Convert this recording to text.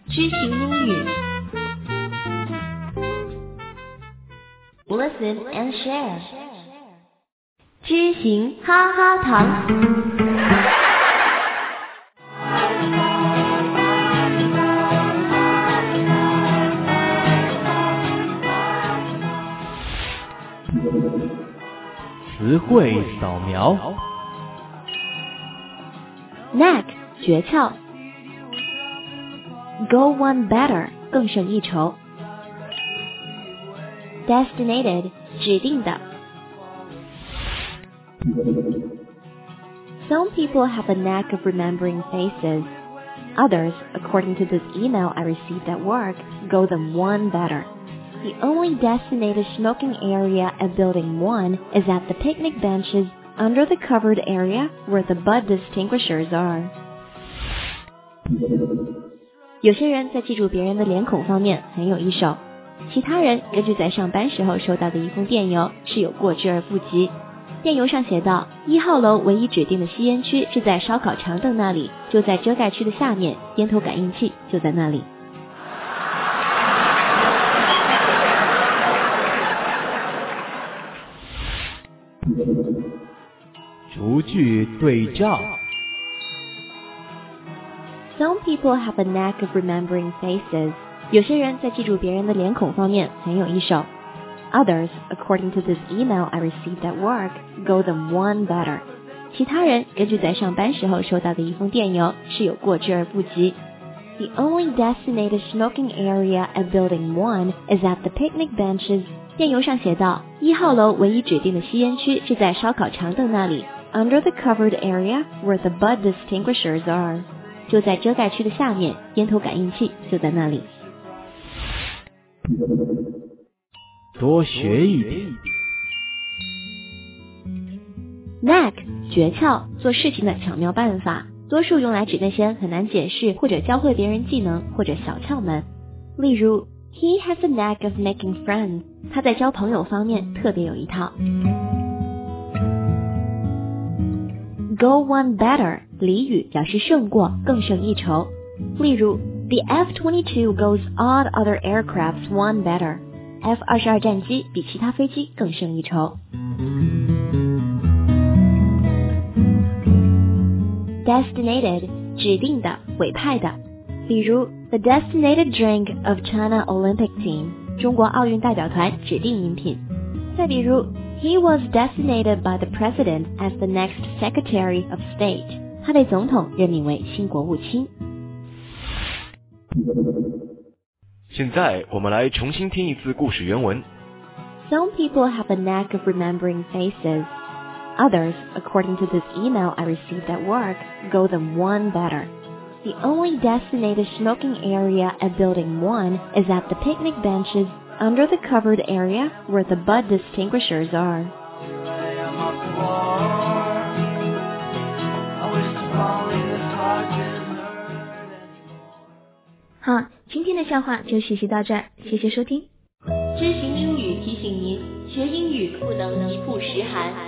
知行英语 Listen and share 知行哈哈堂词汇扫描 Knack 诀窍 Go one better 更胜一筹 Destinated 指定的 Some people have a knack of remembering faces. Others, according to this email I received at work, go them one better. The only designated smoking area at Building 1 is at the picnic benches under the covered area where the bud distinguishers are. 有些人在记住别人的脸孔方面很有一手，其他人根据在上班时候收到的一封电邮是有过之而不及。电邮上写道，1号楼唯一指定的吸烟区是在烧烤长凳那里，就在遮盖区的下面，烟头感应器就在那里。 逐句对照 Some people have a knack of remembering faces. 有些人在记住别人的脸孔方面很有一手。Others, according to this email I received at work, go them one better. 其他人根据在上班时候收到的一封电邮是有过之而不及。The only designated smoking area at Building 1 is at the picnic benches. 电邮上写道，1号楼唯一指定的吸烟区是在烧烤长凳那里 ，under the covered area where the bud distinguishers are. 就在遮盖区的下面，烟头感应器就在那里。 多学一点 Knack 诀窍，做事情的巧妙办法，多数用来指那些很难解释或者教会别人技能或者小窍门。例如 He has a knack of making friends. 他在交朋友方面特别有一套。Go one better 俚语表示胜过，更胜一筹。例如 The F-22 goes all other aircrafts one better. F-22 战机比其他飞机更胜一筹。Destinated 指定的，委派的。比如 The designated drink of China Olympic Team 中国奥运代表团指定饮品。再比如 He was designated by the President as the next Secretary of State. 他被总统任命为新国务卿。 现在我们来重新听一次故事原文。 Some people have a knack of remembering faces. Others, according to this email I received at work, go them one better. The only designated smoking area at Building 1 is at the picnic benches under the covered area where the bud distinguishers are. 好，今天的笑话就学习到这儿，谢谢收听。知行英语提醒您，学英语不能一曝十寒。